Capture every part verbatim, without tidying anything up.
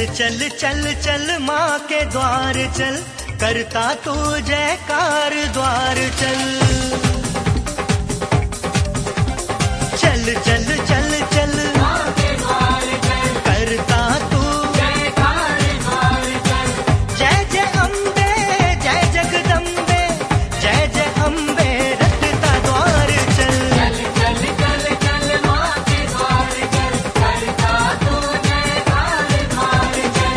चल चल चल चल माँ के द्वार चल, करता तू जयकार द्वार चल। चल चल चल चल माँ के द्वार चल, करता तू जयकार द्वार चल। जय जय अम्बे जय जगदम्बे, जय जय अम्बे रखता द्वार चल। चल चल चल चल माँ के द्वार चल, करता तू जयकार द्वार चल।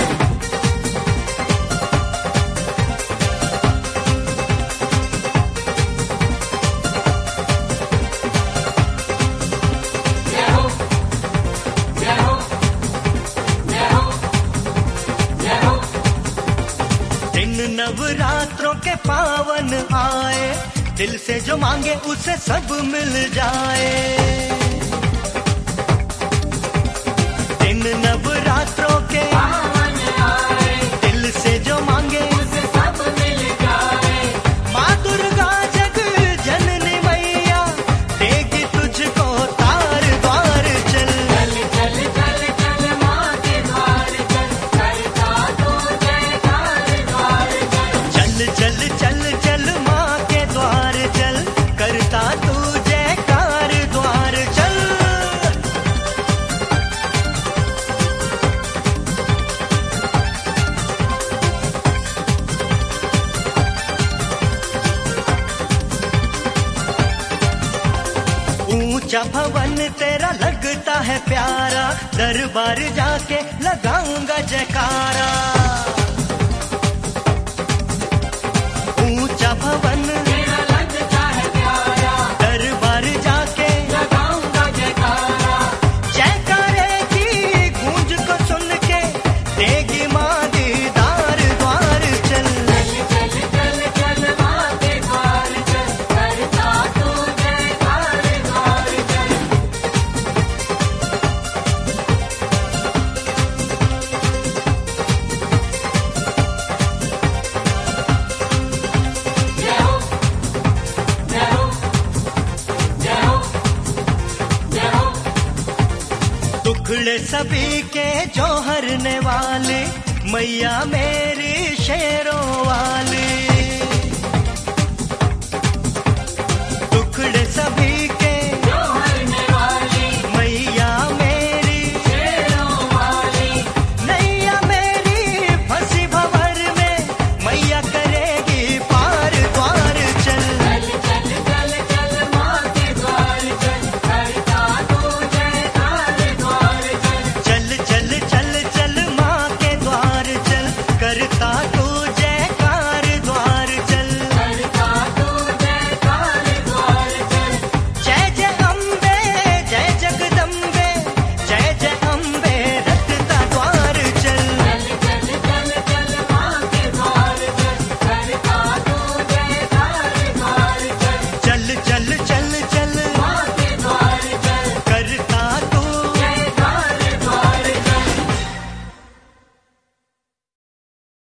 जय हो जय हो जय हो जय हो। दिन नवरात्रों के पावन आए, दिल से जो मांगे उसे सब मिल जाए। दिन नवरात्रों के पावन आए, दिल से जो मांगे उसे सब मिल जाए। माँ दुर्गा जग जननी मैया देगी तुझको तार द्वार चल। चल चल चल चल माँ के द्वार चल, करता तू जयकार द्वार चल। चल चल चल चल माँ के द्वार चल, करता तू जयकार द्वार चल। ऊंचा भवन तेरा लगता है प्यारा, दरबार जाके लगाऊंगा जयकारा। ऊंचा भवन तेरा लगता है प्यारा, दरबार जाके लगाऊंगा जयकारा। जयकारे की गूंज को सुन के देगी माँ दीदार द्वार चल। चल चल चल चल माँ के द्वार चल, करता तू जयकार द्वार चल। जय हो जय हो जय हो जय हो। दुखड़े सभी के जो हरने वाले, मैया मेरी शेरों वाली। दुखड़े सभी